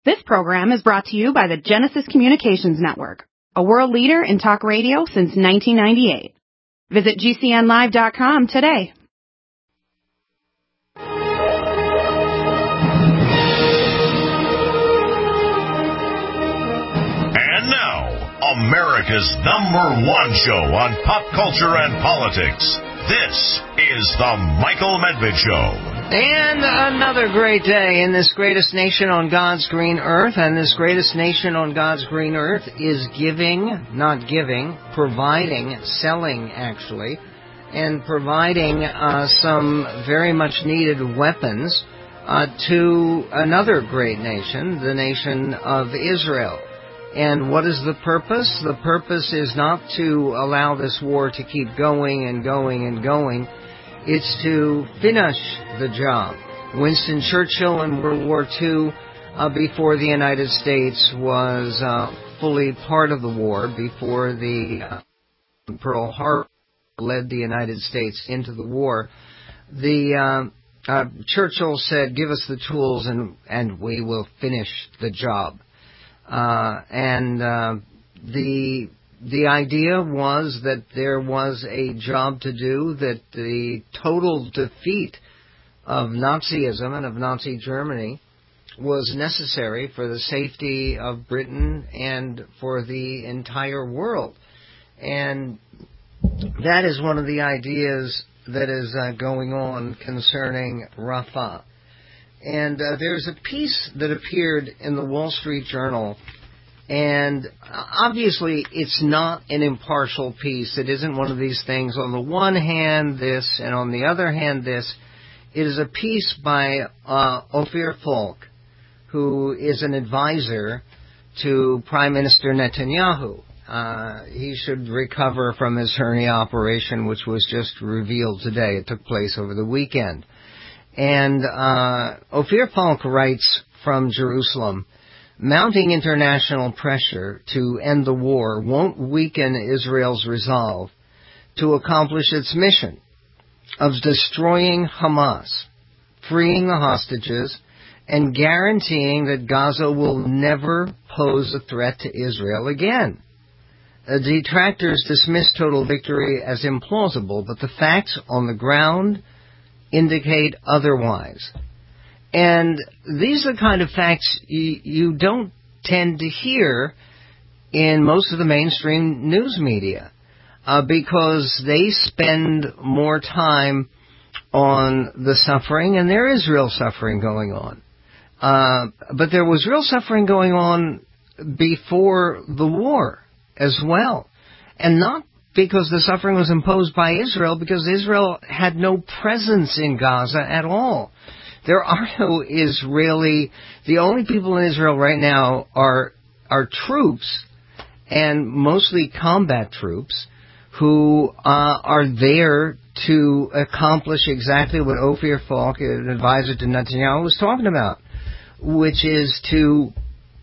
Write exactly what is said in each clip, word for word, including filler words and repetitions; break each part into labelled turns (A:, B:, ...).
A: This program is brought to you by the Genesis Communications Network, a world leader in talk radio since nineteen ninety-eight. Visit G C N live dot com today.
B: And now, America's number one show on pop culture and politics. This is The Michael Medved Show.
C: And another great day in this greatest nation on God's green earth. And this greatest nation on God's green earth is giving, not giving, providing, selling actually, and providing uh, some very much needed weapons uh, to another great nation, the nation of Israel. And what is the purpose? The purpose is not to allow this war to keep going and going and going. It's to finish the job. Winston Churchill in World War Two, uh, before the United States was uh, fully part of the war, before the uh, Pearl Harbor led the United States into the war, the uh, uh, Churchill said, "Give us the tools and and we will finish the job." Uh, and uh, the the idea was that there was a job to do, that the total defeat of Nazism and of Nazi Germany was necessary for the safety of Britain and for the entire world. And that is one of the ideas that is uh, going on concerning Rafah. And uh, there's a piece that appeared in the Wall Street Journal, and obviously it's not an impartial piece. It isn't one of these things, on the one hand this, and on the other hand this. It is a piece by uh, Ophir Falk, who is an advisor to Prime Minister Netanyahu. Uh, he should recover from his hernia operation, which was just revealed today. It took place over the weekend. And uh, Ophir Falk writes from Jerusalem, "Mounting international pressure to end the war won't weaken Israel's resolve to accomplish its mission of destroying Hamas, freeing the hostages, and guaranteeing that Gaza will never pose a threat to Israel again. The detractors dismiss total victory as implausible, but the facts on the ground indicate otherwise." And these are the kind of facts you, you don't tend to hear in most of the mainstream news media, uh, because they spend more time on the suffering, and there is real suffering going on. Uh, but there was real suffering going on before the war as well. And not because the suffering was imposed by Israel, because Israel had no presence in Gaza at all. There are no Israeli, the only people in Israel right now are are troops, and mostly combat troops, who uh, are there to accomplish exactly what Ophir Falk, an advisor to Netanyahu, was talking about, which is to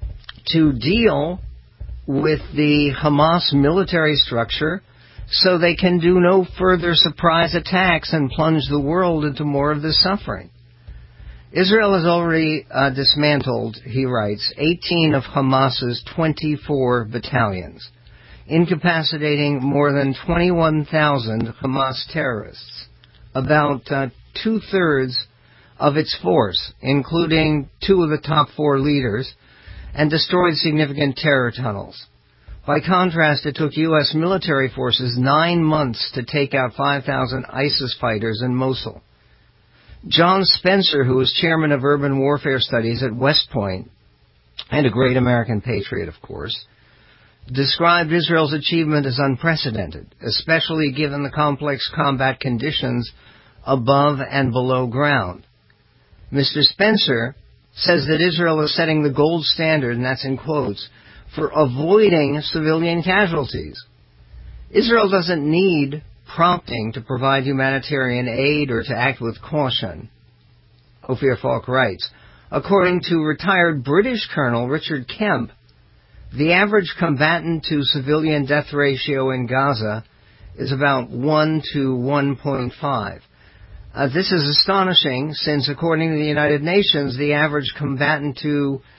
C: to deal with the Hamas military structure so they can do no further surprise attacks and plunge the world into more of this suffering. Israel has already uh, dismantled, he writes, eighteen of Hamas's twenty-four battalions, incapacitating more than twenty-one thousand Hamas terrorists, about uh, two-thirds of its force, including two of the top four leaders, and destroyed significant terror tunnels. By contrast, it took U S military forces nine months to take out five thousand ISIS fighters in Mosul. John Spencer, who is chairman of urban warfare studies at West Point, and a great American patriot, of course, described Israel's achievement as unprecedented, especially given the complex combat conditions above and below ground. Mister Spencer says that Israel is setting the gold standard, and that's in quotes, for avoiding civilian casualties. Israel doesn't need prompting to provide humanitarian aid or to act with caution. Ophir Falk writes, according to retired British Colonel Richard Kemp, the average combatant to civilian death ratio in Gaza is about one to one point five. Uh, this is astonishing since, according to the United Nations, the average combatant to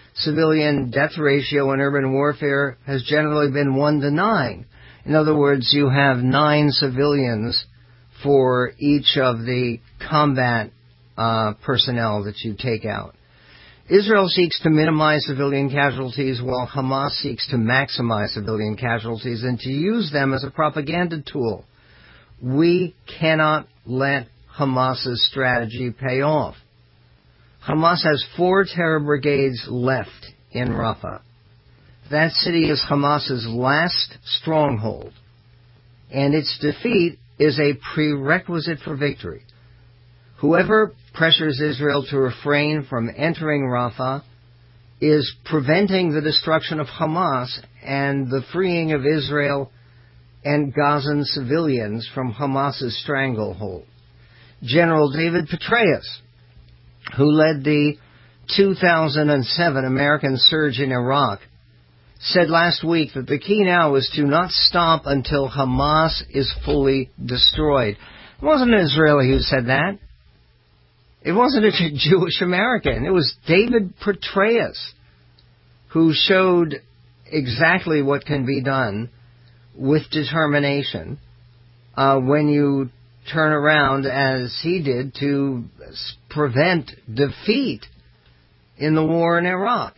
C: civilian death ratio in urban warfare has generally been one to nine. In other words, you have nine civilians for each of the combat uh, personnel that you take out. Israel seeks to minimize civilian casualties while Hamas seeks to maximize civilian casualties and to use them as a propaganda tool. We cannot let Hamas's strategy pay off. Hamas has four terror brigades left in Rafah. That city is Hamas's last stronghold, and its defeat is a prerequisite for victory. Whoever pressures Israel to refrain from entering Rafah is preventing the destruction of Hamas and the freeing of Israel and Gazan civilians from Hamas's stranglehold. General David Petraeus, who led the two thousand seven American surge in Iraq, said last week that the key now is to not stop until Hamas is fully destroyed. It wasn't an Israeli who said that. It wasn't a Jewish American. It was David Petraeus who showed exactly what can be done with determination uh, when you turn around, as he did, to prevent defeat in the war in Iraq.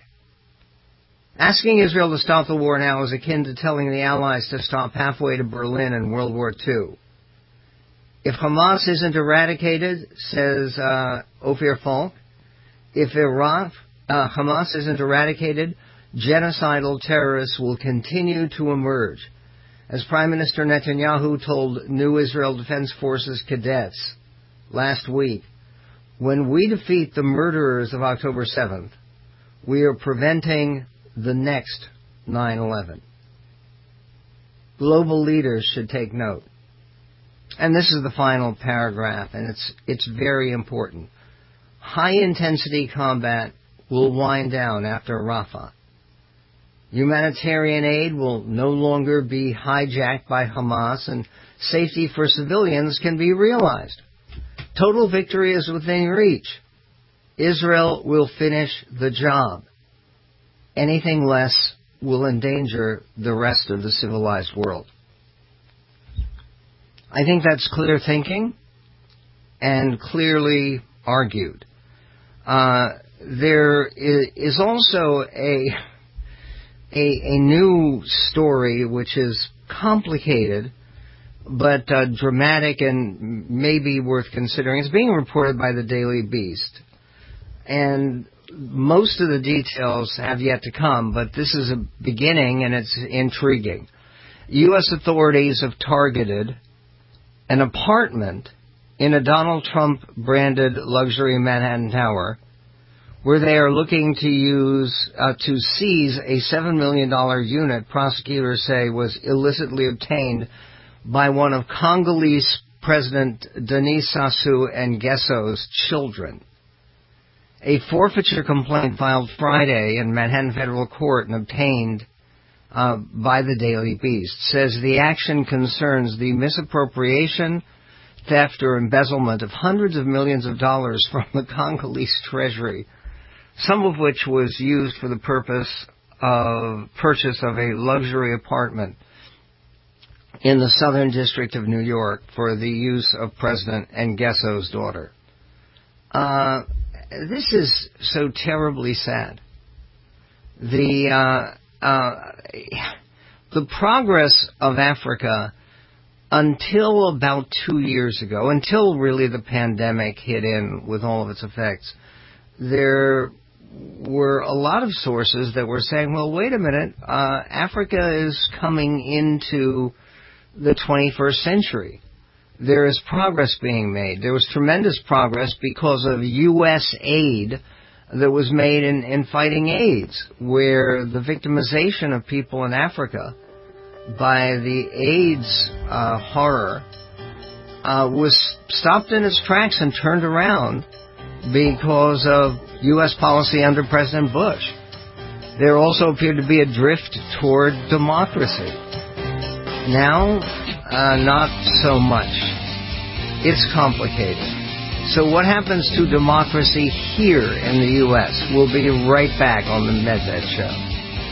C: Asking Israel to stop the war now is akin to telling the Allies to stop halfway to Berlin in World War Two. If Hamas isn't eradicated, says uh, Ophir Falk, if Iraq, uh, Hamas isn't eradicated, genocidal terrorists will continue to emerge. As Prime Minister Netanyahu told new Israel Defense Forces cadets last week, when we defeat the murderers of October seventh, we are preventing the next nine eleven. Global leaders should take note. And this is the final paragraph, and it's it's very important. High-intensity combat will wind down after Rafah. Humanitarian aid will no longer be hijacked by Hamas, and safety for civilians can be realized. Total victory is within reach. Israel will finish the job. Anything less will endanger the rest of the civilized world. I think that's clear thinking and clearly argued. Uh, there is also a, a a new story which is complicated but uh, dramatic and maybe worth considering. It's being reported by the Daily Beast, and most of the details have yet to come, but this is a beginning and it's intriguing. U S authorities have targeted an apartment in a Donald Trump-branded luxury Manhattan tower where they are looking to use, uh, to seize a seven million dollars unit prosecutors say was illicitly obtained by one of Congolese President Denis Sassou Nguesso's children. A forfeiture complaint filed Friday in Manhattan Federal Court and obtained uh, by the Daily Beast says the action concerns the misappropriation, theft, or embezzlement of hundreds of millions of dollars from the Congolese treasury, some of which was used for the purpose of purchase of a luxury apartment in the Southern District of New York for the use of President Nguesso's daughter. Uh, this is so terribly sad. The uh, uh, the progress of Africa until about two years ago, until really the pandemic hit in with all of its effects, there were a lot of sources that were saying, well, wait a minute, uh, Africa is coming into the twenty-first century. There is progress being made. There was tremendous progress because of U S aid that was made in, in fighting AIDS, where the victimization of people in Africa by the AIDS uh, horror uh, was stopped in its tracks and turned around because of U S policy under President Bush. There also appeared to be a drift toward democracy. Now, uh, not so much. It's complicated. So what happens to democracy here in the U S? We'll be right back on the Medved Show.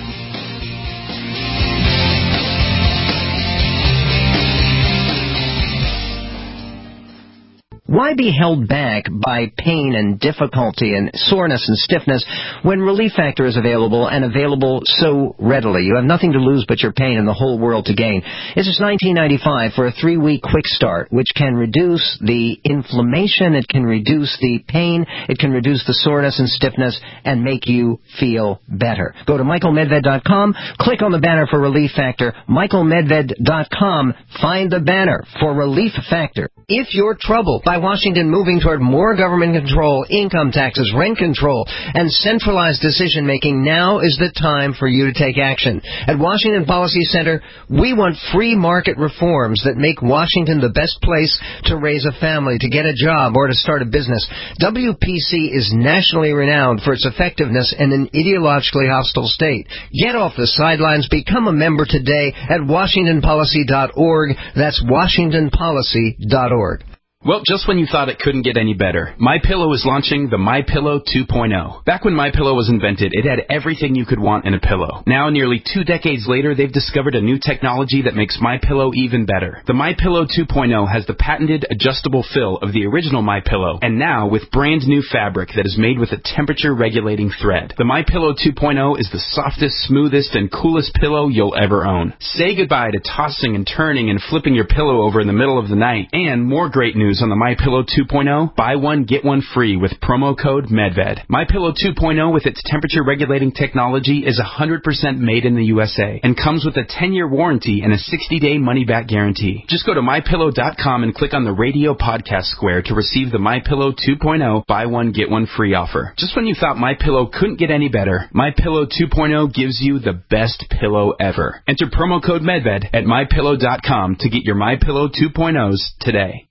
C: Why be held back by pain and difficulty and soreness and stiffness when Relief Factor is available and available so readily? You have nothing to lose but your pain and the whole world to gain. It's just nineteen ninety-five for a three-week quick start, which can reduce the inflammation, it can reduce the pain, it can reduce the soreness and stiffness, and make you feel better. Go to Michael Medved dot com, click on the banner for Relief Factor, Michael Medved dot com, find the banner for Relief Factor. If you're troubled by Washington moving toward more government control, income taxes, rent control, and centralized decision-making, now is the time for you to take action. At Washington Policy Center, we want free market reforms that make Washington the best place to raise a family, to get a job, or to start a business. W P C is nationally renowned for its effectiveness in an ideologically hostile state. Get off the sidelines. Become a member today at washington policy dot org. That's washington policy dot org.
D: Well, just when you thought it couldn't get any better, MyPillow is launching the MyPillow two point oh. Back when MyPillow was invented, it had everything you could want in a pillow. Now, nearly two decades later, they've discovered a new technology that makes MyPillow even better. The MyPillow two point oh has the patented adjustable fill of the original MyPillow, and now with brand new fabric that is made with a temperature-regulating thread. The MyPillow two point oh is the softest, smoothest, and coolest pillow you'll ever own. Say goodbye to tossing and turning and flipping your pillow over in the middle of the night. And more great news on the MyPillow two point oh, buy one, get one free with promo code MedVed. MyPillow two point oh with its temperature-regulating technology is one hundred percent made in the U S A and comes with a ten-year warranty and a sixty-day money-back guarantee. Just go to My Pillow dot com and click on the radio podcast square to receive the MyPillow two point oh buy one, get one free offer. Just when you thought MyPillow couldn't get any better, MyPillow two point oh gives you the best pillow ever. Enter promo code MedVed at My Pillow dot com to get your MyPillow two point ohs today.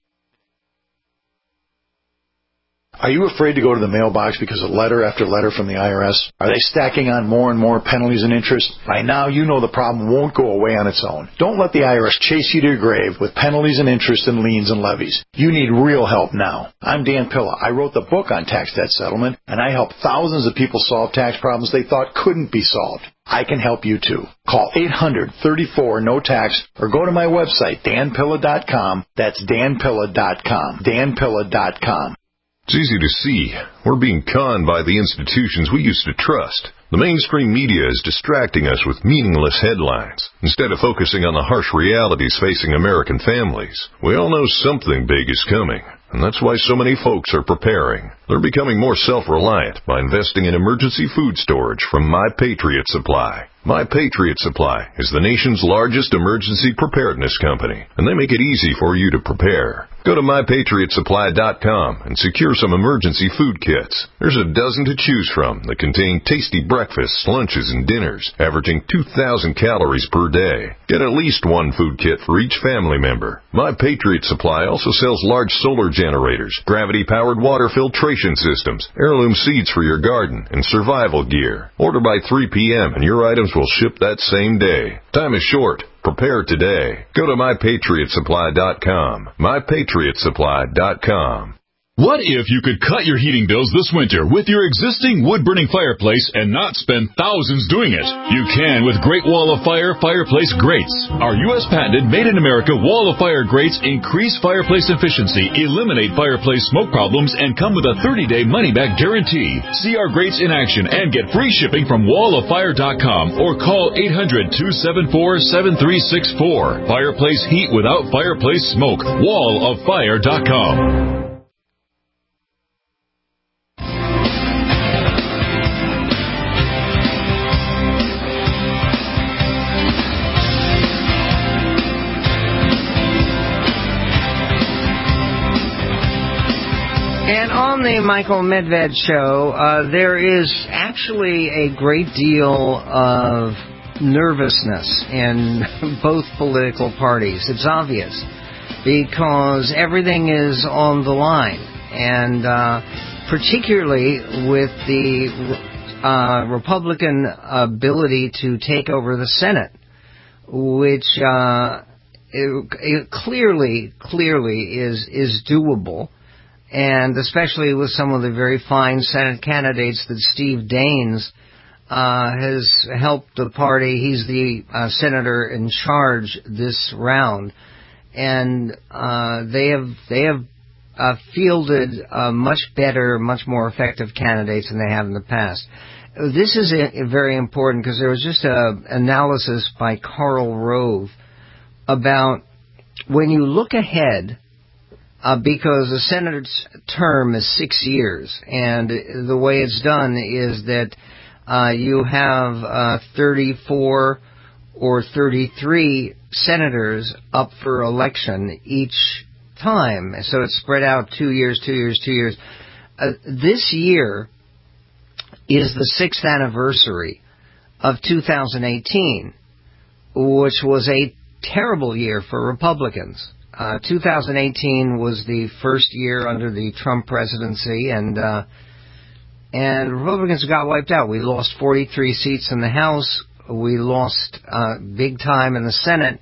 E: Are you afraid to go to the mailbox because of letter after letter from the I R S? Are they stacking on more and more penalties and interest? By now, you know the problem won't go away on its own. Don't let the I R S chase you to your grave with penalties and interest and liens and levies. You need real help now. I'm Dan Pilla. I wrote the book on tax debt settlement, and I help thousands of people solve tax problems they thought couldn't be solved. I can help you too. Call eight hundred, thirty-four, no tax or go to my website, dan pilla dot com. That's dan pilla dot com. dan pilla dot com.
F: It's easy to see. We're being conned by the institutions we used to trust. The mainstream media is distracting us with meaningless headlines instead of focusing on the harsh realities facing American families. We all know something big is coming, and that's why so many folks are preparing. They're becoming more self-reliant by investing in emergency food storage from My Patriot Supply. My Patriot Supply is the nation's largest emergency preparedness company, and they make it easy for you to prepare. Go to my patriot supply dot com and secure some emergency food kits. There's a dozen to choose from that contain tasty breakfasts, lunches, and dinners, averaging two thousand calories per day. Get at least one food kit for each family member. My Patriot Supply also sells large solar generators, gravity-powered water filtration systems, heirloom seeds for your garden, and survival gear. Order by three p.m. and your items will ship that same day. Time is short. Prepare today. Go to my patriot supply dot com. my patriot supply dot com.
G: What if you could cut your heating bills this winter with your existing wood-burning fireplace and not spend thousands doing it? You can with Great Wall of Fire Fireplace Grates. Our U S patented made-in-America Wall of Fire grates increase fireplace efficiency, eliminate fireplace smoke problems, and come with a thirty-day money-back guarantee. See our grates in action and get free shipping from wall of fire dot com or call eight hundred, two seven four, seven three six four. Fireplace heat without fireplace smoke. wall of fire dot com.
C: And on the Michael Medved Show, uh, there is actually a great deal of nervousness in both political parties. It's obvious because everything is on the line, and uh, particularly with the uh, Republican ability to take over the Senate, which uh, it, it clearly, clearly is is doable. and especially with some of the very fine Senate candidates that Steve Daines uh, has helped the party. He's the uh, senator in charge this round, and uh, they have they have uh, fielded uh, much better, much more effective candidates than they have in the past. This is a, a very important because there was just an analysis by Karl Rove about when you look ahead, uh, because the Senate's term is six years, and the way it's done is that uh, you have uh, thirty-four or thirty-three senators up for election each time. So it's spread out two years, two years, two years. Uh, this year is the sixth anniversary of two thousand eighteen, which was a terrible year for Republicans. Uh, two thousand eighteen was the first year under the Trump presidency, and uh, and Republicans got wiped out. We lost forty-three seats in the House. We lost uh, big time in the Senate,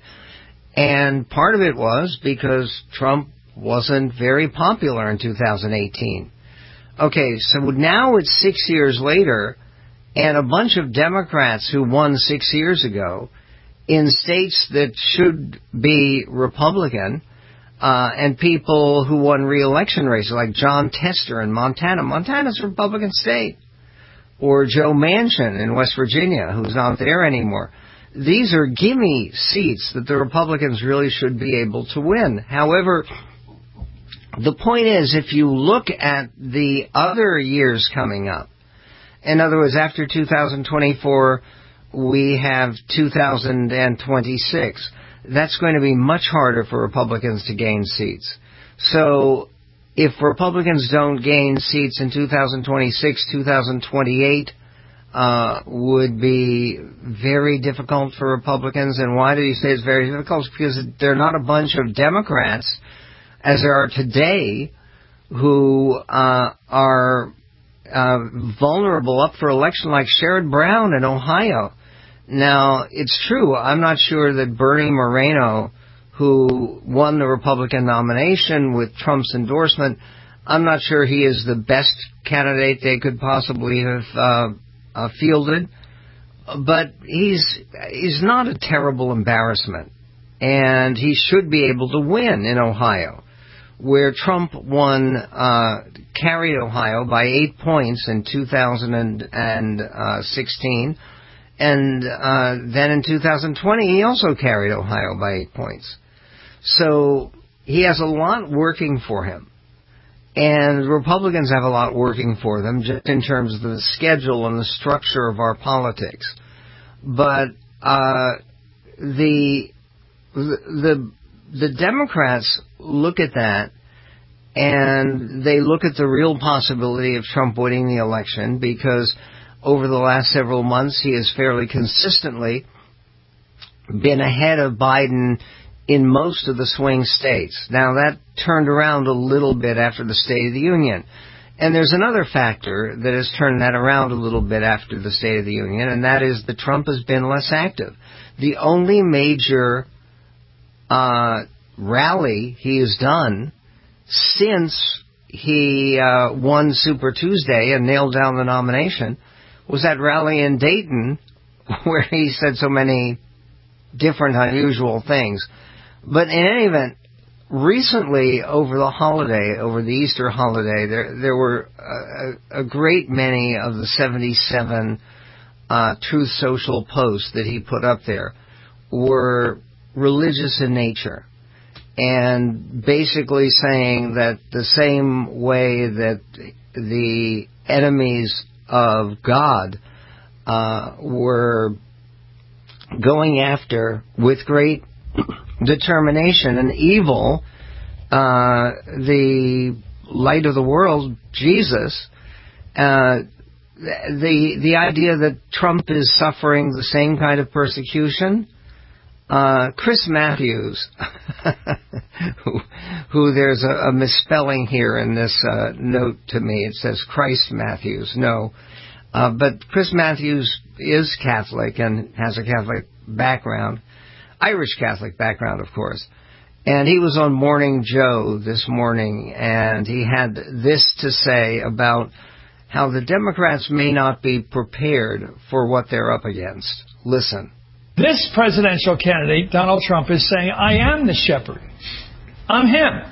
C: and part of it was because Trump wasn't very popular in two thousand eighteen. Okay, so now it's six years later, and a bunch of Democrats who won six years ago in states that should be Republican, uh, and people who won re-election races, like John Tester in Montana. Montana's a Republican state. Or Joe Manchin in West Virginia, who's not there anymore. These are gimme seats that the Republicans really should be able to win. However, the point is, if you look at the other years coming up, in other words, after two thousand twenty-four, we have two thousand twenty-six. That's going to be much harder for Republicans to gain seats. So if Republicans don't gain seats in two thousand twenty-six, two thousand twenty-eight uh, would be very difficult for Republicans. And why do you say it's very difficult? Because they're not a bunch of Democrats, as there are today, who uh, are uh, vulnerable up for election, like Sherrod Brown in Ohio. Now, it's true, I'm not sure that Bernie Moreno, who won the Republican nomination with Trump's endorsement, I'm not sure he is the best candidate they could possibly have uh, uh, fielded. But he's he's not a terrible embarrassment, and he should be able to win in Ohio, where Trump won, uh, carried Ohio by eight points in two thousand sixteen, and uh, then in two thousand twenty he also carried Ohio by eight points. So he has a lot working for him, and Republicans have a lot working for them, just in terms of the schedule and the structure of our politics. But uh, the the the Democrats look at that, and they look at the real possibility of Trump winning the election, because over the last several months he has fairly consistently been ahead of Biden in most of the swing states. Now, that turned around a little bit after the State of the Union. And there's another factor that has turned that around a little bit after the State of the Union, and that is that Trump has been less active. The only major uh, rally he has done since he uh, won Super Tuesday and nailed down the nomination was that rally in Dayton, where he said so many different unusual things. But in any event, recently, over the holiday, over the Easter holiday, there there were a, a great many of the seventy-seven uh, Truth Social posts that he put up there were religious in nature, and basically saying that the same way that the enemies of God uh, were going after, with great determination and evil, uh, the light of the world, Jesus, uh, the the idea that Trump is suffering the same kind of persecution. Uh, Chris Matthews, who, who there's a, a misspelling here in this uh, note to me. It says Christ Matthews. No. Uh, but Chris Matthews is Catholic and has a Catholic background. Irish Catholic background, of course. And he was on Morning Joe this morning, and he had this to say about how the Democrats may not be prepared for what they're up against. Listen.
H: This presidential candidate, Donald Trump, is saying, I am the shepherd. I'm him.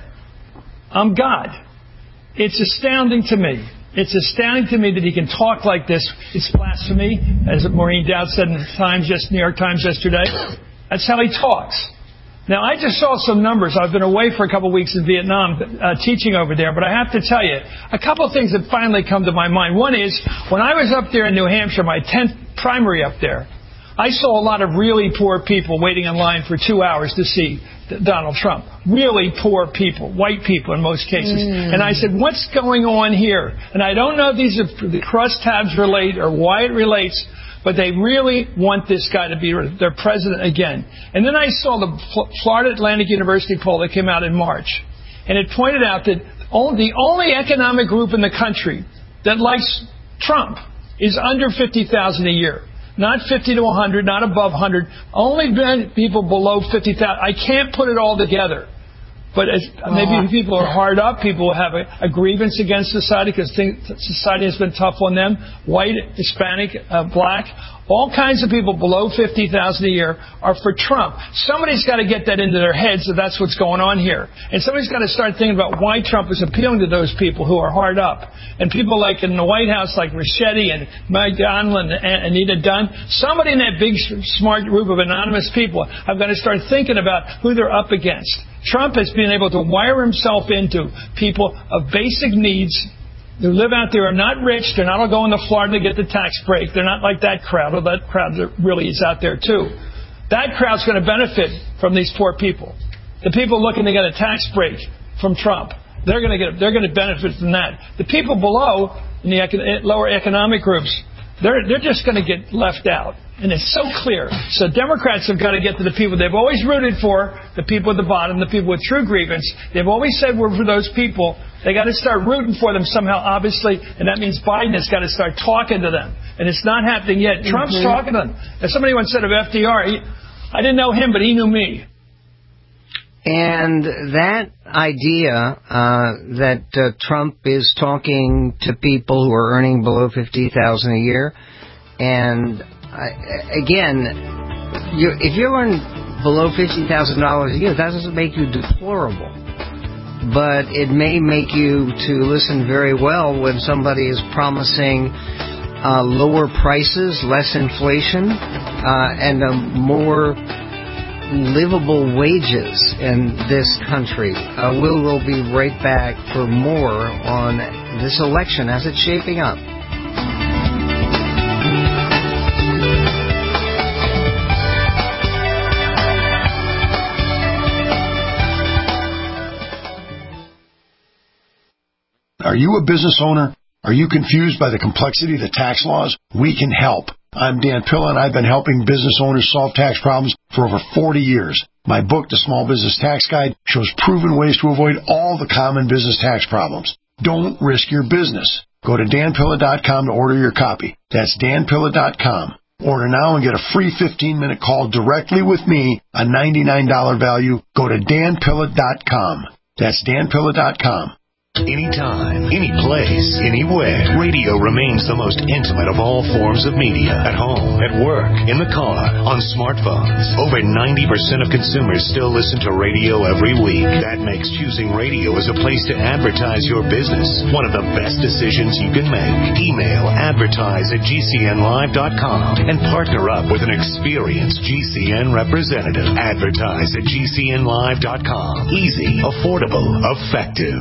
H: I'm God. It's astounding to me. It's astounding to me that he can talk like this. It's blasphemy, as Maureen Dowd said in the Times, just New York Times yesterday. That's how he talks. Now, I just saw some numbers. I've been away for a couple of weeks in Vietnam uh, teaching over there, but I have to tell you, a couple of things that finally come to my mind. One is, when I was up there in New Hampshire, my tenth primary up there, I saw a lot of really poor people waiting in line for two hours to see Donald Trump. Really poor people, white people in most cases. Mm. And I said, what's going on here? And I don't know if these are the crosstabs relate or why it relates, but they really want this guy to be their president again. And then I saw the Florida Atlantic University poll that came out in March. And it pointed out that the only economic group in the country that likes Trump is under fifty thousand dollars a year. Not fifty to one hundred, not above one hundred. Only people below fifty thousand. I can't put it all together. But as, uh, maybe people are hard up. People have a, a grievance against society because society has been tough on them. White, Hispanic, uh, black. All kinds of people below fifty thousand dollars a year are for Trump. Somebody's got to get that into their heads that that's what's going on here. And somebody's got to start thinking about why Trump is appealing to those people who are hard up. And people like in the White House, like Ricchetti and Mike Donilon and Anita Dunn, somebody in that big, smart group of anonymous people have got to start thinking about who they're up against. Trump has been able to wire himself into people of basic needs who live out there, are not rich. They're not all going to Florida to get the tax break. They're not like that crowd, or that crowd that really is out there, too. That crowd's going to benefit from these poor people. The people looking to get a tax break from Trump, they're going to get, they're going to benefit from that. The people below, in the econ- lower economic groups, they're, they're just going to get left out. And it's so clear. So Democrats have got to get to the people they've always rooted for, the people at the bottom, the people with true grievance. They've always said we're for those people. They got to start rooting for them somehow, obviously, and that means Biden has got to start talking to them. And it's not happening yet. Mm-hmm. Trump's talking to them. As somebody once said of F D R, he, I didn't know him, but he knew me.
C: And that idea uh, that uh, Trump is talking to people who are earning below fifty thousand dollars a year, and uh, again, you, if you earn below fifty thousand dollars a year, that doesn't make you deplorable. But it may make you to listen very well when somebody is promising uh, lower prices, less inflation, uh, and a more livable wages in this country. Uh, we'll, we'll be right back for more on this election as it's shaping up.
E: Are you a business owner? Are you confused by the complexity of the tax laws? We can help. I'm Dan Pilla, and I've been helping business owners solve tax problems for over forty years. My book, The Small Business Tax Guide, shows proven ways to avoid all the common business tax problems. Don't risk your business. Go to dan pilla dot com to order your copy. That's dan pilla dot com. Order now and get a free fifteen-minute call directly with me, a ninety-nine dollars value. Go to dan pilla dot com. That's dan pilla dot com.
B: Anytime, any place, anywhere. Radio remains the most intimate of all forms of media. At home, at work, in the car, on smartphones. Over ninety percent of consumers still listen to radio every week. That makes choosing radio as a place to advertise your business one of the best decisions you can make. Email advertise at g c n live dot com and partner up with an experienced G C N representative. Advertise at g c n live dot com. Easy, affordable, effective.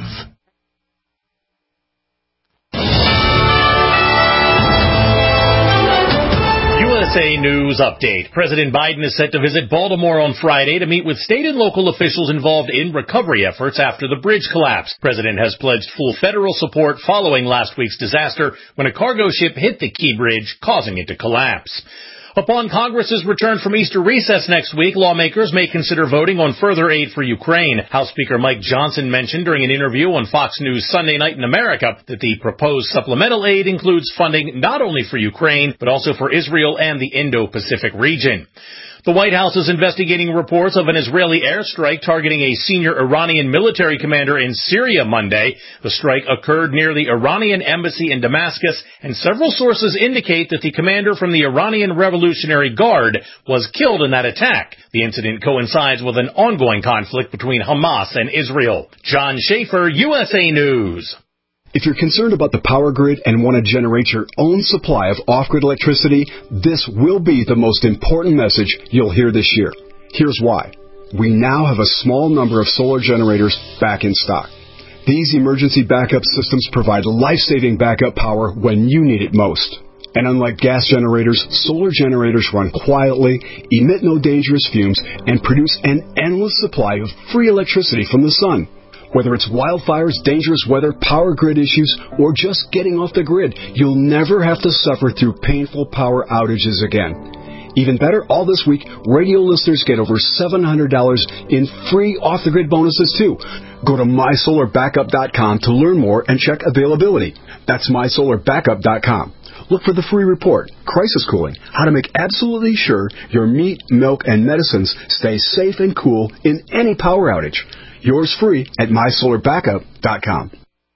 I: U S A News Update. President Biden is set to visit Baltimore on Friday to meet with state and local officials involved in recovery efforts after the bridge collapse. The president has pledged full federal support following last week's disaster when a cargo ship hit the Key Bridge, causing it to collapse. Upon Congress's return from Easter recess next week, lawmakers may consider voting on further aid for Ukraine. House Speaker Mike Johnson mentioned during an interview on Fox News Sunday Night in America that the proposed supplemental aid includes funding not only for Ukraine, but also for Israel and the Indo-Pacific region. The White House is investigating reports of an Israeli airstrike targeting a senior Iranian military commander in Syria Monday. The strike occurred near the Iranian embassy in Damascus, and several sources indicate that the commander from the Iranian Revolutionary Guard was killed in that attack. The incident coincides with an ongoing conflict between Hamas and Israel. John Schaefer, U S A News.
J: If you're concerned about the power grid and want to generate your own supply of off-grid electricity, this will be the most important message you'll hear this year. Here's why. We now have a small number of solar generators back in stock. These emergency backup systems provide life-saving backup power when you need it most. And unlike gas generators, solar generators run quietly, emit no dangerous fumes, and produce an endless supply of free electricity from the sun. Whether it's wildfires, dangerous weather, power grid issues, or just getting off the grid, you'll never have to suffer through painful power outages again. Even better, all this week, radio listeners get over seven hundred dollars in free off-the-grid bonuses, too. Go to my solar backup dot com to learn more and check availability. That's my solar backup dot com. Look for the free report, Crisis Cooling, how to make absolutely sure your meat, milk, and medicines stay safe and cool in any power outage. Yours free at my solar backup dot com.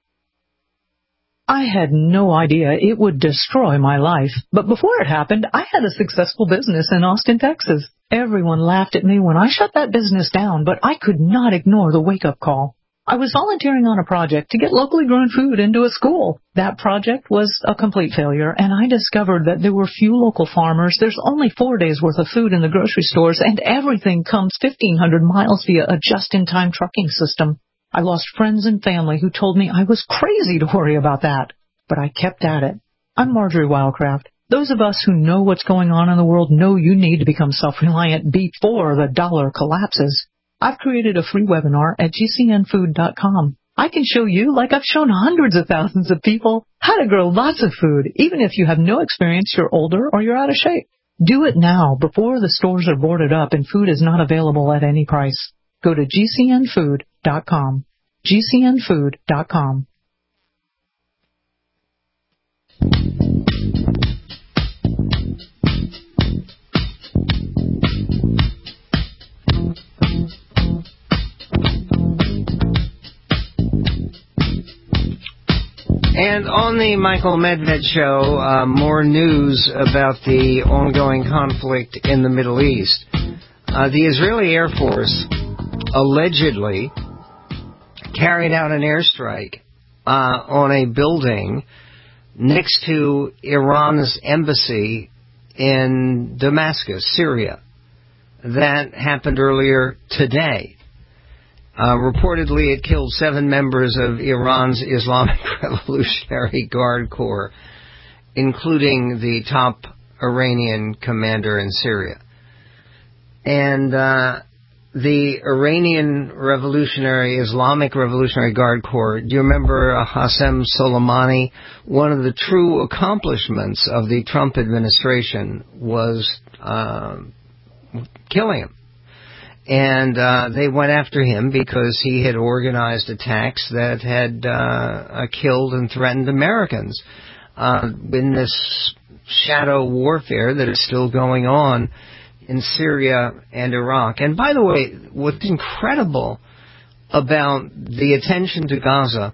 K: I had no idea it would destroy my life, but before it happened, I had a successful business in Austin, Texas. Everyone laughed at me when I shut that business down, but I could not ignore the wake-up call. I was volunteering on a project to get locally grown food into a school. That project was a complete failure, and I discovered that there were few local farmers, there's only four days' worth of food in the grocery stores, and everything comes fifteen hundred miles via a just-in-time trucking system. I lost friends and family who told me I was crazy to worry about that, but I kept at it. I'm Marjorie Wildcraft. Those of us who know what's going on in the world know you need to become self-reliant before the dollar collapses. I've created a free webinar at G C N food dot com. I can show you, like I've shown hundreds of thousands of people, how to grow lots of food, even if you have no experience, you're older, or you're out of shape. Do it now, before the stores are boarded up and food is not available at any price. Go to G C N food dot com. G C N food dot com.
C: And on the Michael Medved Show, uh, more news about the ongoing conflict in the Middle East. Uh, the Israeli Air Force allegedly carried out an airstrike uh, on a building next to Iran's embassy in Damascus, Syria. That happened earlier today. Uh, reportedly, it killed seven members of Iran's Islamic Revolutionary Guard Corps, including the top Iranian commander in Syria. And uh, the Iranian Revolutionary, Islamic Revolutionary Guard Corps, do you remember uh, Qasem Soleimani? One of the true accomplishments of the Trump administration was uh, killing him. And uh, they went after him because he had organized attacks that had uh, killed and threatened Americans uh, in this shadow warfare that is still going on in Syria and Iraq. And by the way, what's incredible about the attention to Gaza,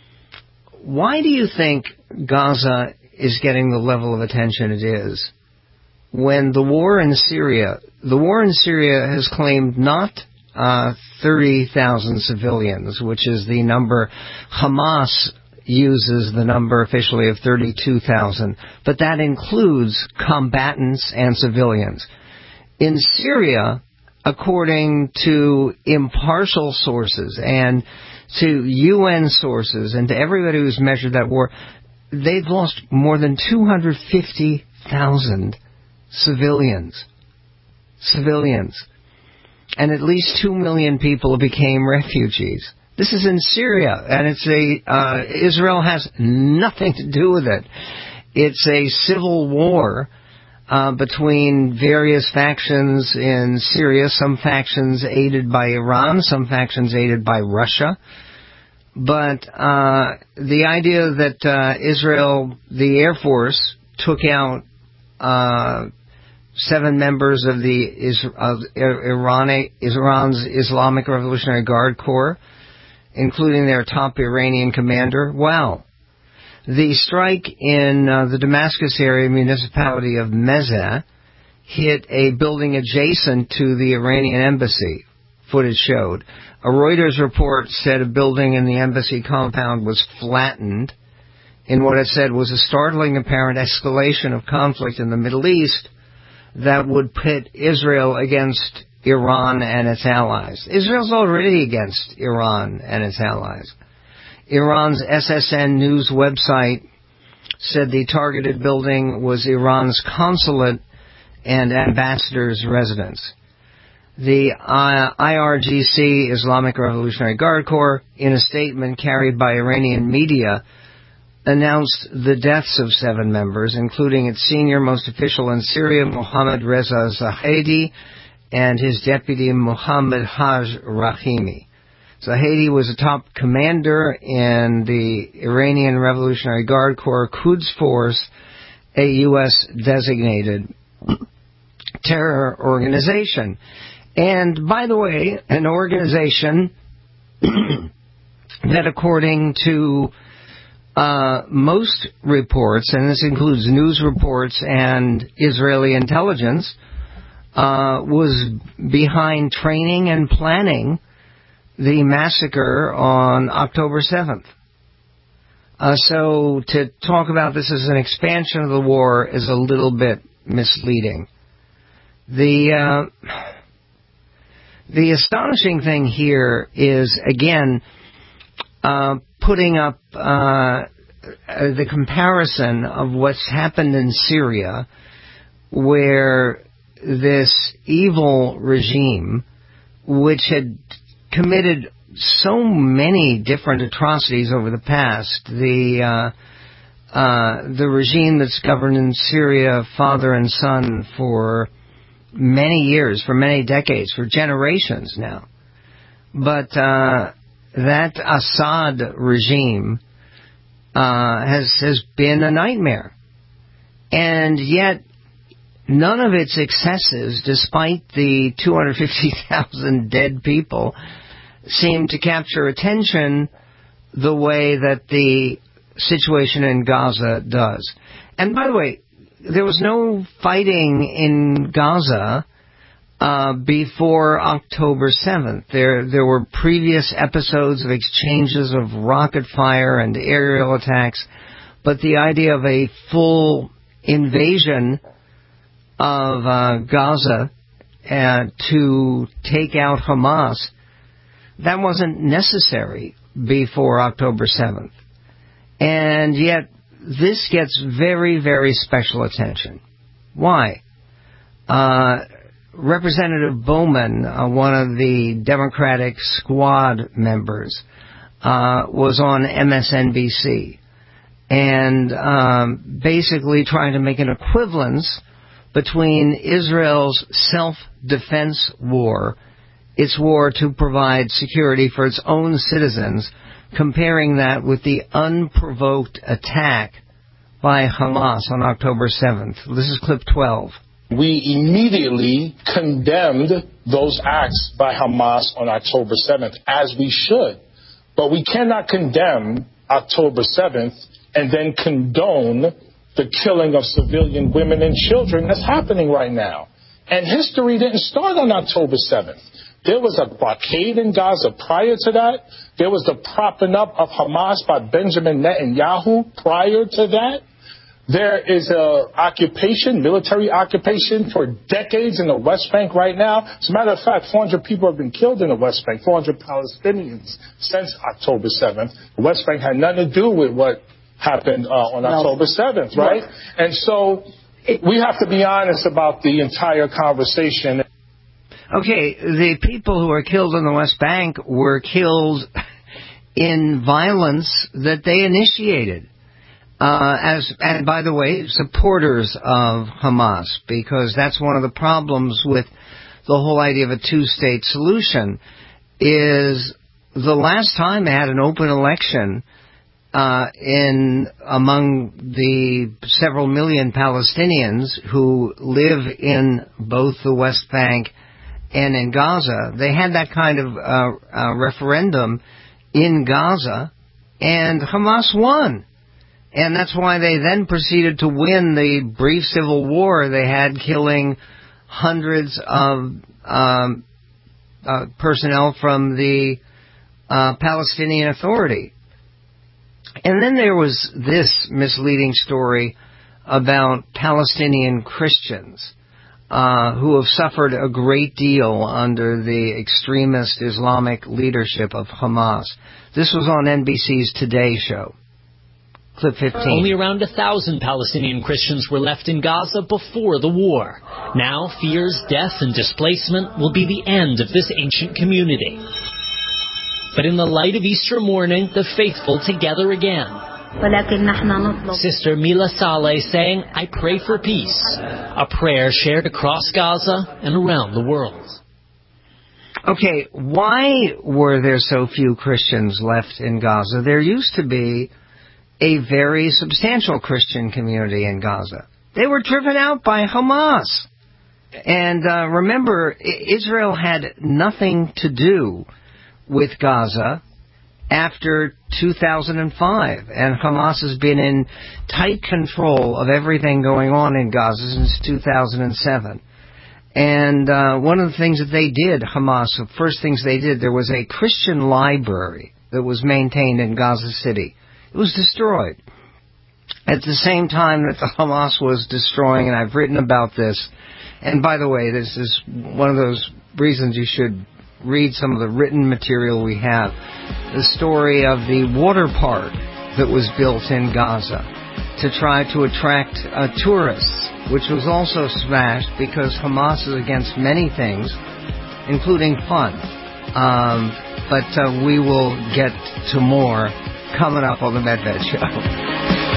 C: why do you think Gaza is getting the level of attention it is? When the war in Syria, the war in Syria has claimed not uh, thirty thousand civilians, which is the number Hamas uses, the number officially of thirty-two thousand, but that includes combatants and civilians. In Syria, according to impartial sources and to U N sources and to everybody who's measured that war, they've lost more than two hundred fifty thousand civilians. Civilians. And at least two million people became refugees. This is in Syria, and it's a, uh, Israel has nothing to do with it. It's a civil war uh, between various factions in Syria, some factions aided by Iran, some factions aided by Russia. But uh, the idea that uh, Israel, the Air Force, took out uh, seven members of the is, of Iran, Iran's Islamic Revolutionary Guard Corps, including their top Iranian commander. Wow. The strike in uh, the Damascus area municipality of Mezeh hit a building adjacent to the Iranian embassy, footage showed. A Reuters report said a building in the embassy compound was flattened in what it said was a startling apparent escalation of conflict in the Middle East that would pit Israel against Iran and its allies. Israel's already against Iran and its allies. Iran's S S N News website said the targeted building was Iran's consulate and ambassador's residence. The I R G C, Islamic Revolutionary Guard Corps, in a statement carried by Iranian media, announced the deaths of seven members, including its senior-most official in Syria, Mohammad Reza Zahedi, and his deputy, Mohammad Haj Rahimi. Zahedi was a top commander in the Iranian Revolutionary Guard Corps Quds Force, a U S designated terror organization. And, by the way, an organization that, according to uh, most reports, and this includes news reports and Israeli intelligence, uh, was behind training and planning the massacre on October seventh. Uh, so to talk about this as an expansion of the war is a little bit misleading. The uh, the astonishing thing here is, again, uh, putting up uh, the comparison of what's happened in Syria, where this evil regime, which had committed so many different atrocities over the past, the uh, uh, the regime that's governed in Syria, father and son, for many years, for many decades, for generations now. But uh, that Assad regime uh, has has been a nightmare, and yet none of its excesses, despite the two hundred fifty thousand dead people, seem to capture attention the way that the situation in Gaza does. And by the way, there was no fighting in Gaza uh, before October seventh. There, there were previous episodes of exchanges of rocket fire and aerial attacks, but the idea of a full invasion of uh, Gaza uh, to take out Hamas, that wasn't necessary before October seventh. And yet, this gets very, very special attention. Why? Uh, Representative Bowman, uh, one of the Democratic squad members, uh, was on M S N B C and um, basically trying to make an equivalence between Israel's self-defense war, its war to provide security for its own citizens, comparing that with the unprovoked attack by Hamas on October seventh. This is clip twelve.
L: We immediately condemned those acts by Hamas on October seventh, as we should. But we cannot condemn October seventh and then condone the killing of civilian women and children that's happening right now. And history didn't start on October seventh. There was a blockade in Gaza prior to that. There was the propping up of Hamas by Benjamin Netanyahu prior to that. There is a occupation, military occupation for decades in the West Bank right now. As a matter of fact, four hundred people have been killed in the West Bank, four hundred Palestinians since October seventh. The West Bank had nothing to do with what happened uh, on no. October seventh, right? No. And so we have to be honest about the entire conversation.
C: Okay, the people who were killed in the West Bank were killed in violence that they initiated. Uh, as and by the way, supporters of Hamas, because that's one of the problems with the whole idea of a two-state solution, is the last time they had an open election uh, in among the several million Palestinians who live in both the West Bank and in Gaza, they had that kind of uh, uh, referendum in Gaza, and Hamas won. And that's why they then proceeded to win the brief civil war they had, killing hundreds of um, uh, personnel from the uh, Palestinian Authority. And then there was this misleading story about Palestinian Christians uh, who have suffered a great deal under the extremist Islamic leadership of Hamas. This was on N B C's Today show. Clip fifteen.
M: Only around a thousand Palestinian Christians were left in Gaza before the war. Now, fears, death, and displacement will be the end of this ancient community. But in the light of Easter morning, the faithful together again. Sister Mila Saleh saying, "I pray for peace," a prayer shared across Gaza and around the world.
C: Okay, why were there so few Christians left in Gaza? There used to be a very substantial Christian community in Gaza. They were driven out by Hamas. And uh, remember, Israel had nothing to do with Gaza after two thousand five, and Hamas has been in tight control of everything going on in Gaza since two thousand seven. And uh, one of the things that they did, Hamas, the first things they did, there was a Christian library that was maintained in Gaza City. It was destroyed. At the same time that the Hamas was destroying, and I've written about this, and by the way, this is one of those reasons you should read some of the written material we have, the story of the water park that was built in Gaza to try to attract uh, tourists, which was also smashed because Hamas is against many things, including fun. Um, but uh, we will get to more coming up on the Medved Show.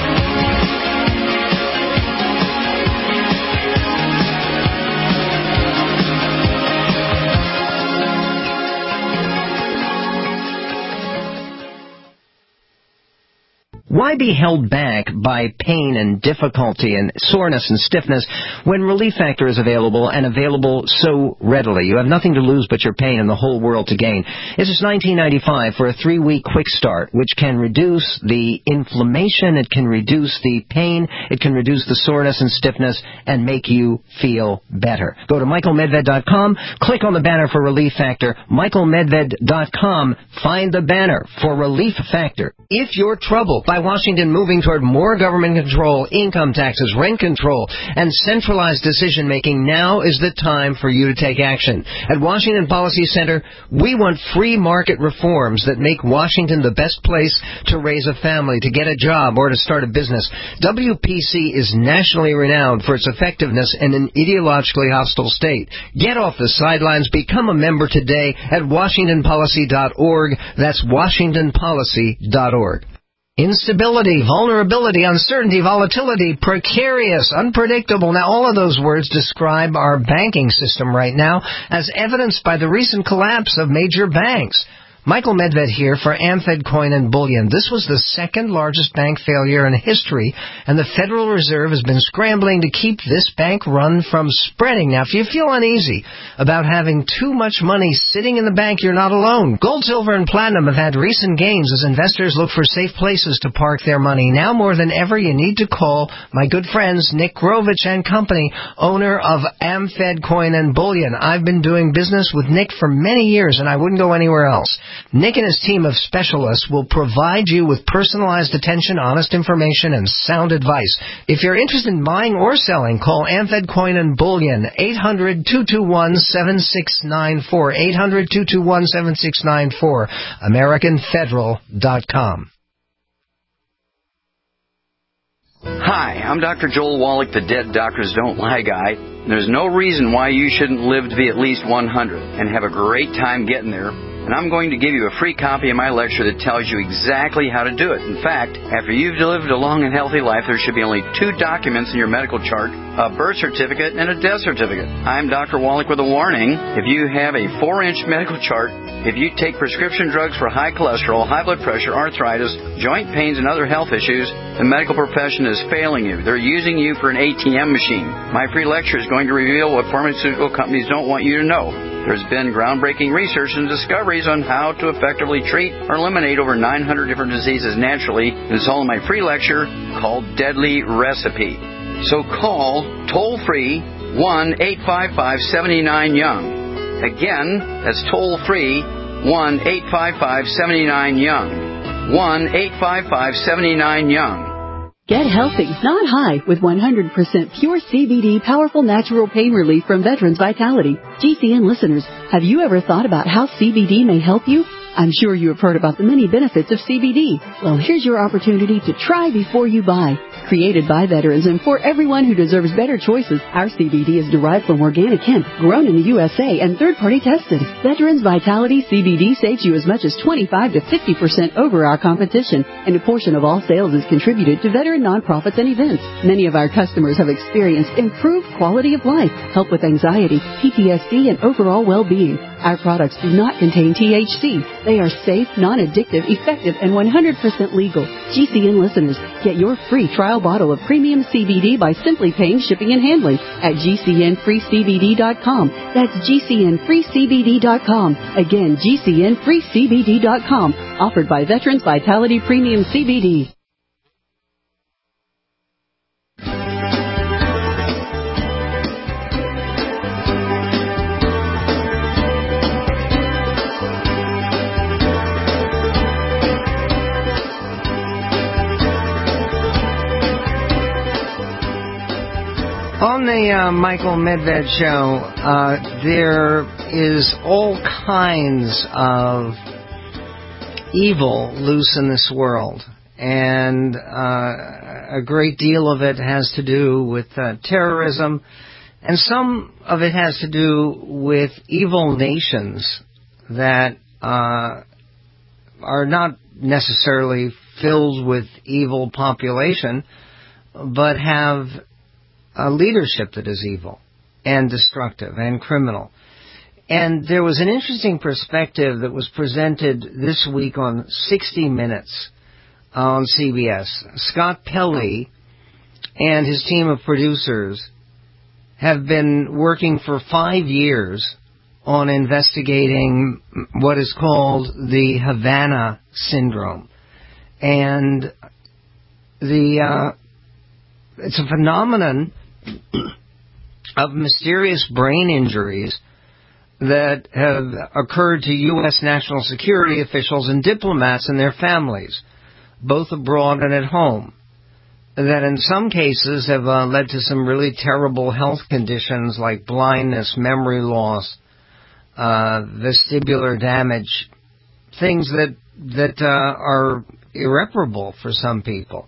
C: Why be held back by pain and difficulty and soreness and stiffness when Relief Factor is available and available so readily? You have nothing to lose but your pain and the whole world to gain. This is nineteen ninety-five for a three-week quick start, which can reduce the inflammation, it can reduce the pain, it can reduce the soreness and stiffness, and make you feel better. Go to Michael Medved dot com, click on the banner for Relief Factor, Michael Medved dot com, find the banner for Relief Factor. If you're troubled by Washington moving toward more government control, income taxes, rent control, and centralized decision-making, now is the time for you to take action. At Washington Policy Center, we want free market reforms that make Washington the best place to raise a family, to get a job, or to start a business. W P C is nationally renowned for its effectiveness in an ideologically hostile state. Get off the sidelines. Become a member today at washington policy dot org. That's washington policy dot org. Instability, vulnerability, uncertainty, volatility, precarious, unpredictable. Now, all of those words describe our banking system right now, as evidenced by the recent collapse of major banks. Michael Medved here for AmFed Coin and Bullion. This was the second largest bank failure in history, and the Federal Reserve has been scrambling to keep this bank run from spreading. Now, if you feel uneasy about having too much money sitting in the bank, you're not alone. Gold, silver, and platinum have had recent gains as investors look for safe places to park their money. Now more than ever, you need to call my good friends Nick Grovich and Company, owner of AmFed Coin and Bullion. I've been doing business with Nick for many years, and I wouldn't go anywhere else. Nick and his team of specialists will provide you with personalized attention, honest information, and sound advice. If you're interested in buying or selling, call AmFed Coin and Bullion, eight hundred, two two one, seven six nine four, eight hundred, two two one, seven six nine four, american federal dot com.
N: Hi, I'm Doctor Joel Wallach, the Dead Doctors Don't Lie guy. There's no reason why you shouldn't live to be at least one hundred and have a great time getting there and I'm going to give you a free copy of my lecture that tells you exactly how to do it. In fact, after you've lived a long and healthy life, there should be only two documents in your medical chart, a birth certificate and a death certificate. I'm Doctor Wallach with a warning. If you have a four-inch medical chart, if you take prescription drugs for high cholesterol, high blood pressure, arthritis, joint pains, and other health issues, the medical profession is failing you. They're using you for an A T M machine. My free lecture is going to reveal what pharmaceutical companies don't want you to know. There's been groundbreaking research and discoveries on how to effectively treat or eliminate over nine hundred different diseases naturally. It's all in my free lecture called Deadly Recipe. So call toll-free one eight five five, seven nine, young. Again, that's toll-free one eight five five, seven nine, young. one eight five five, seven nine, young.
O: Get healthy, not high, with one hundred percent pure C B D powerful natural pain relief from Veterans Vitality. G C N listeners, have you ever thought about how C B D may help you? I'm sure you have heard about the many benefits of C B D. Well, here's your opportunity to try before you buy. Created by veterans and for everyone who deserves better choices, our C B D is derived from organic hemp, grown in the U S A and third-party tested. Veterans Vitality C B D saves you as much as twenty-five to fifty percent over our competition, and a portion of all sales is contributed to veteran nonprofits and events. Many of our customers have experienced improved quality of life, help with anxiety, P T S D, and overall well-being. Our products do not contain T H C. They are safe, non-addictive, effective, and one hundred percent legal. G C N listeners, get your free trial bottle of premium C B D by simply paying shipping and handling at G C N free C B D dot com. That's G C N free C B D dot com. Again, G C N free C B D dot com. Offered by Veterans Vitality Premium C B D.
C: On the uh, Michael Medved show, uh, there is all kinds of evil loose in this world, and uh, a great deal of it has to do with uh, terrorism, and some of it has to do with evil nations that uh, are not necessarily filled with evil population, but have a leadership that is evil and destructive and criminal. And there was an interesting perspective that was presented this week on sixty minutes on C B S. Scott Pelley and his team of producers have been working for five years on investigating what is called the Havana Syndrome. And the uh, it's a phenomenon of mysterious brain injuries that have occurred to U S national security officials and diplomats and their families, both abroad and at home, that in some cases have uh, led to some really terrible health conditions like blindness, memory loss, uh, vestibular damage, things that that uh, are irreparable for some people.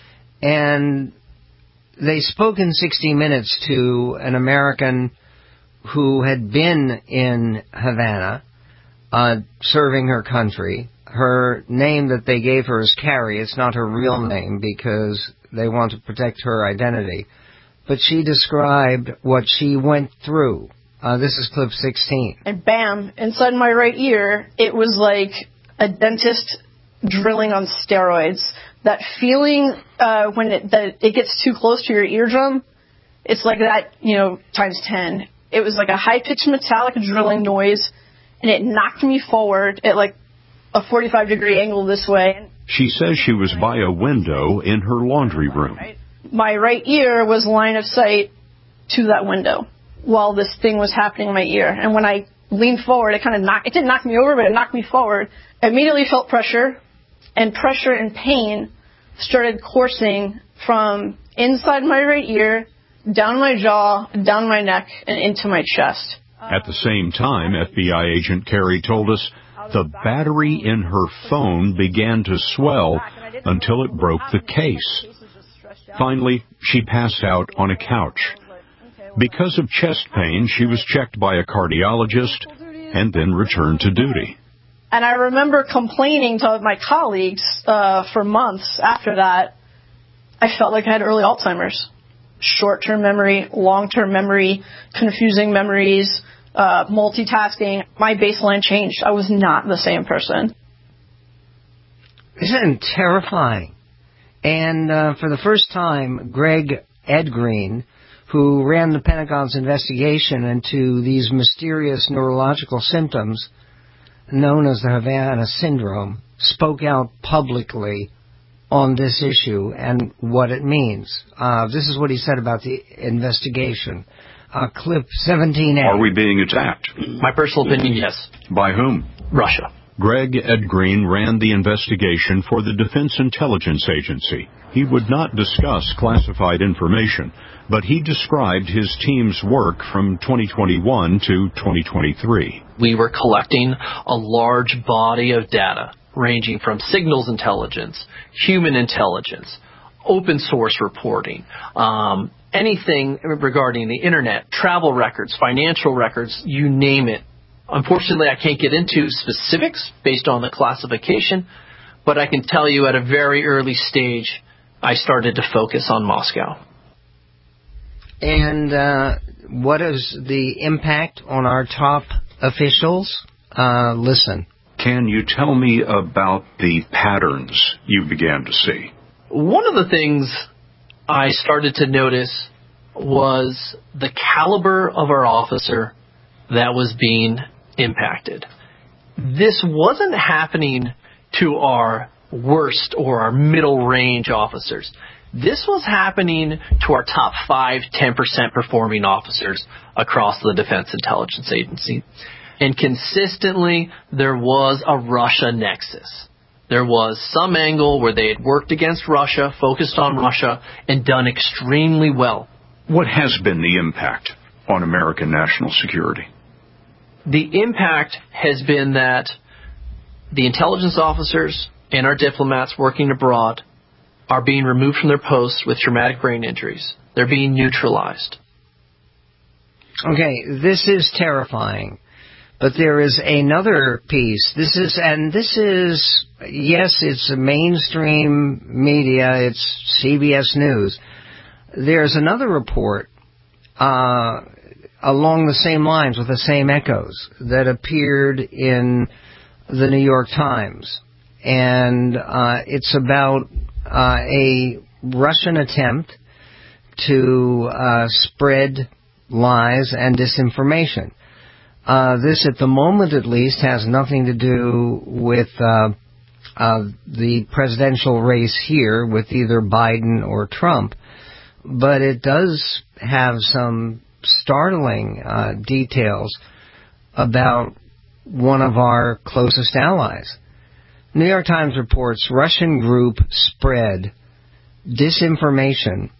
C: And they spoke in sixty minutes to an American who had been in Havana, uh, serving her country. Her name that they gave her is Carrie. It's not her real name because they want to protect her identity. But she described what she went through. Uh, this is clip sixteen.
P: And bam, inside my right ear, it was like a dentist drilling on steroids. That feeling uh, when it, that it gets too close to your eardrum, it's like that, you know, times ten. It was like a high-pitched metallic drilling noise, and it knocked me forward at like a forty-five degree angle this way.
Q: She says she was by a window in her laundry room.
P: My right ear was line of sight to that window while this thing was happening in my ear. And when I leaned forward, it kind of knocked, it didn't knock me over, but it knocked me forward. I immediately felt pressure. And pressure and pain started coursing from inside my right ear, down my jaw, down my neck, and into my chest.
Q: At the same time, F B I agent Carrie told us the battery in her phone began to swell until it broke the case. Finally, she passed out on a couch. Because of chest pain, she was checked by a cardiologist and then returned to duty.
P: And I remember complaining to my colleagues uh, for months after that. I felt like I had early Alzheimer's. Short-term memory, long-term memory, confusing memories, uh, multitasking. My baseline changed. I was not the same person.
C: Isn't it terrifying? And uh, for the first time, Greg Edgreen, who ran the Pentagon's investigation into these mysterious neurological symptoms known as the Havana Syndrome, spoke out publicly on this issue and what it means. Uh, this is what he said about the investigation. Uh, clip seventeen A.
Q: Are we being attacked?
R: My personal opinion, yes.
Q: By whom?
R: Russia.
Q: Greg Edgreen ran the investigation for the Defense Intelligence Agency. He would not discuss classified information, but he described his team's work from twenty twenty-one to twenty twenty-three.
R: We were collecting a large body of data ranging from signals intelligence, human intelligence, open source reporting, um, anything regarding the internet, travel records, financial records, you name it. Unfortunately, I can't get into specifics based on the classification, but I can tell you at a very early stage, I started to focus on Moscow.
C: And uh, what is the impact on our top officials? Uh, listen.
Q: Can you tell me about the patterns you began to see?
R: One of the things I started to notice was the caliber of our officer that was being impacted. This wasn't happening to our worst or our middle range officers. This was happening to our top five, ten percent performing officers across the Defense Intelligence Agency. And consistently, there was a Russia nexus. There was some angle where they had worked against Russia, focused on Russia, and done extremely well.
Q: What has been the impact on American national security?
R: The impact has been that the intelligence officers and our diplomats working abroad are being removed from their posts with traumatic brain injuries. They're being neutralized.
C: Okay, this is terrifying. But there is another piece. This is, and this is, yes, it's a mainstream media. It's C B S News. There's another report uh, along the same lines with the same echoes that appeared in the New York Times. And uh, it's about uh, a Russian attempt to uh, spread lies and disinformation. Uh, this, at the moment at least, has nothing to do with uh, uh, the presidential race here with either Biden or Trump, but it does have some startling uh, details about one of our closest allies. New York Times reports Russian group spread disinformation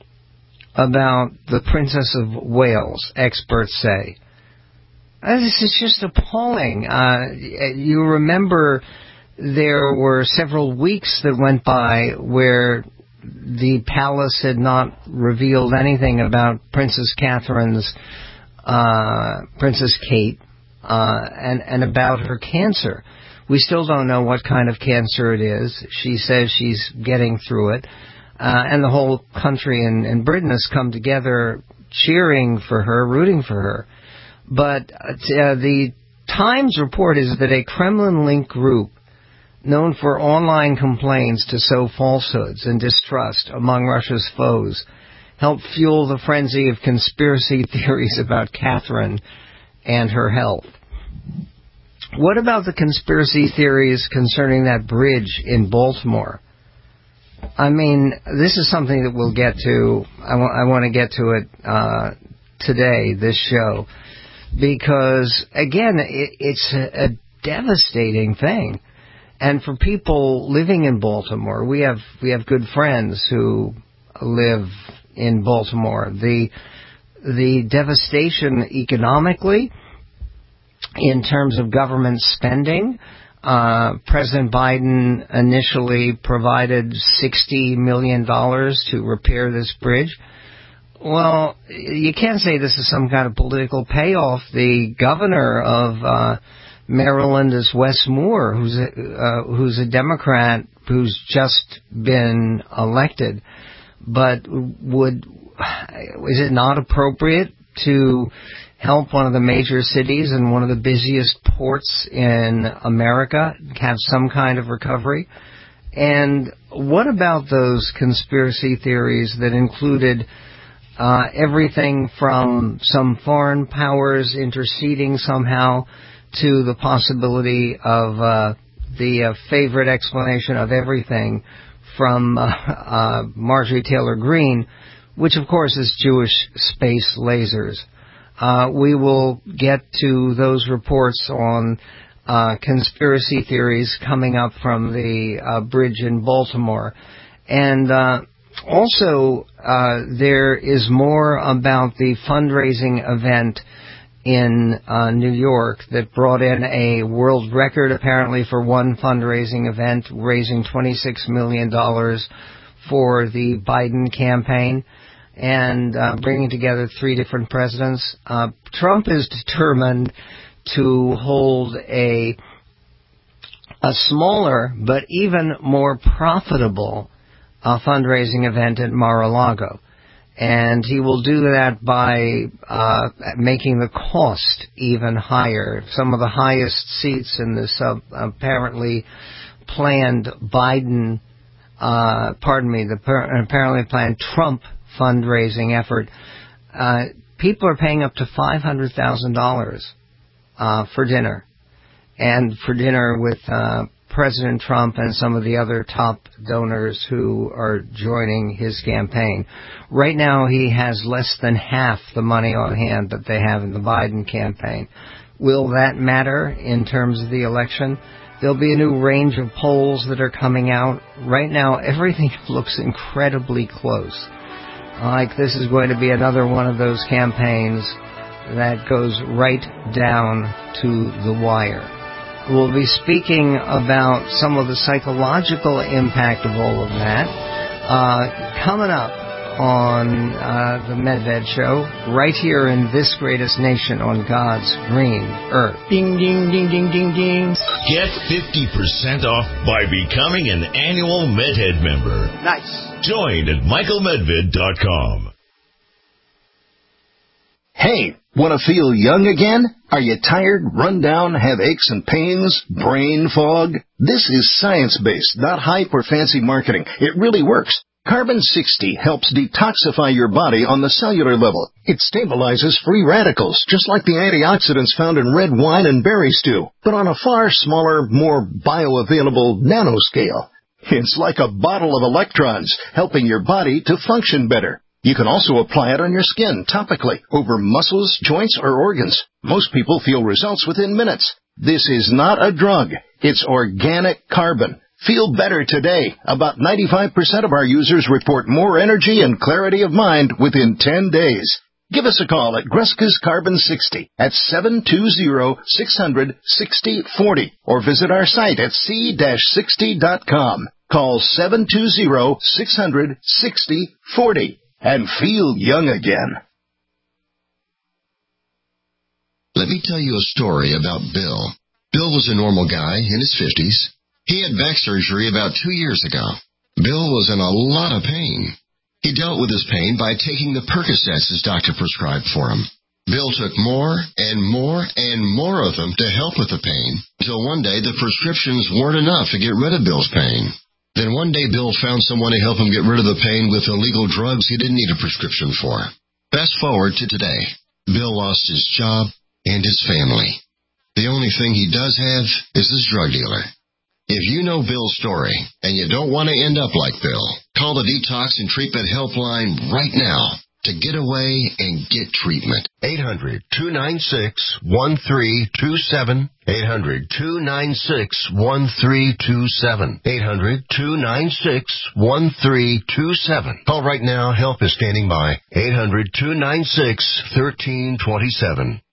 C: about the Princess of Wales, experts say. This is just appalling. Uh, you remember there were several weeks that went by where the palace had not revealed anything about Princess Catherine's, uh, Princess Kate, uh, and, and about her cancer. We still don't know what kind of cancer it is. She says she's getting through it. Uh, and the whole country in, in Britain has come together cheering for her, rooting for her. But uh, the Times report is that a Kremlin-linked group known for online complaints to sow falsehoods and distrust among Russia's foes helped fuel the frenzy of conspiracy theories about Catherine and her health. What about the conspiracy theories concerning that bridge in Baltimore? I mean, this is something that we'll get to. I, w- I want to get to it uh, today, this show. Because, again, it, it's a, a devastating thing. And for people living in Baltimore, we have we have good friends who live in Baltimore. The the devastation economically, in terms of government spending, uh, President Biden initially provided sixty million dollars to repair this bridge. Well, you can't say this is some kind of political payoff. The governor of uh, Maryland is Wes Moore, who's a, uh, who's a Democrat who's just been elected. But would is it not appropriate to help one of the major cities and one of the busiest ports in America have some kind of recovery? And what about those conspiracy theories that included uh, everything from some foreign powers interceding somehow to the possibility of uh, the uh, favorite explanation of everything from uh, uh, Marjorie Taylor Greene, which of course is Jewish space lasers. Uh, we will get to those reports on uh, conspiracy theories coming up from the uh, bridge in Baltimore. And uh, also uh, there is more about the fundraising event in uh, New York that brought in a world record apparently for one fundraising event, raising twenty-six million dollars for the Biden campaign and uh, bringing together three different presidents. Uh, Trump is determined to hold a a smaller but even more profitable uh, fundraising event at Mar-a-Lago. And he will do that by uh, making the cost even higher. Some of the highest seats in this uh, apparently planned Biden, uh, pardon me, the per- apparently planned Trump fundraising effort. Uh, people are paying up to five hundred thousand dollars uh, for dinner, and for dinner with uh, President Trump and some of the other top donors who are joining his campaign. Right now, he has less than half the money on hand that they have in the Biden campaign. Will that matter in terms of the election? There'll be a new range of polls that are coming out. Right now, everything looks incredibly close. Like this is going to be another one of those campaigns that goes right down to the wire. We'll be speaking about some of the psychological impact of all of that uh, coming up on uh, the Medved Show, right here in this greatest nation on God's green earth. Ding, ding, ding, ding, ding, ding.
B: Get fifty percent off by becoming an annual Medhead member.
C: Nice.
B: Join at michael medved dot com.
S: Hey, want to feel young again? Are you tired, run down, have aches and pains, brain fog? This is science-based, not hype or fancy marketing. It really works. Carbon sixty helps detoxify your body on the cellular level. It stabilizes free radicals, just like the antioxidants found in red wine and berry stew, but on a far smaller, more bioavailable nanoscale. It's like a bottle of electrons, helping your body to function better. You can also apply it on your skin topically, over muscles, joints, or organs. Most people feel results within minutes. This is not a drug. It's organic carbon. Feel better today. About ninety-five percent of our users report more energy and clarity of mind within ten days. Give us a call at Gruska's Carbon sixty at seven two zero, six hundred, sixty forty or visit our site at c sixty dot com. Call seven two zero, six hundred, sixty forty and feel young again.
T: Let me tell you a story about Bill. Bill was a normal guy in his fifties. He had back surgery about two years ago. Bill was in a lot of pain. He dealt with his pain by taking the Percocets his doctor prescribed for him. Bill took more and more and more of them to help with the pain, until one day the prescriptions weren't enough to get rid of Bill's pain. Then one day Bill found someone to help him get rid of the pain with illegal drugs he didn't need a prescription for. Fast forward to today. Bill lost his job and his family. The only thing he does have is his drug dealer. If you know Bill's story and you don't want to end up like Bill, call the Detox and Treatment Helpline right now to get away and get treatment.
B: eight hundred, two nine six, one three two seven. eight hundred, two nine six, one three two seven. eight hundred, two nine six, one three two seven. Call right now. Help is standing by. eight hundred, two nine six, one three two seven.